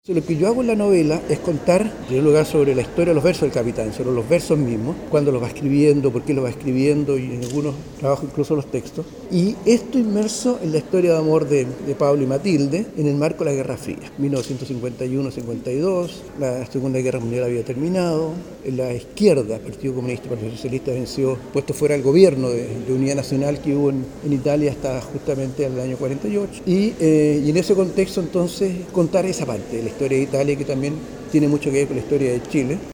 Lo que yo hago en la novela es contar, en primer lugar, sobre la historia de los versos del capitán, sobre los versos mismos, cuándo los va escribiendo, por qué los va escribiendo y en algunos trabajos incluso los textos. Y esto inmerso en la historia de amor de Pablo y Matilde en el marco de la Guerra Fría. 1951-52, la Segunda Guerra Mundial había terminado, la izquierda, el Partido Comunista y el Partido Socialista venció, puesto fuera el gobierno de unidad nacional que hubo en Italia hasta justamente el año 48. Y en ese contexto entonces contar esa parte de la historia de Italia que también tiene mucho que ver con la historia de Chile.